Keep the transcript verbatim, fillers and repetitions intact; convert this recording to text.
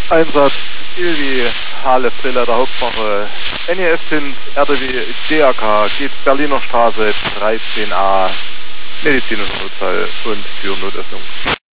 Einsatz Ilvi, Halle Friller der Hauptwache, N E S-Pint, R D W D A K, geht Berliner Straße dreizehn a, medizinischer Notfall und Türnotöffnung.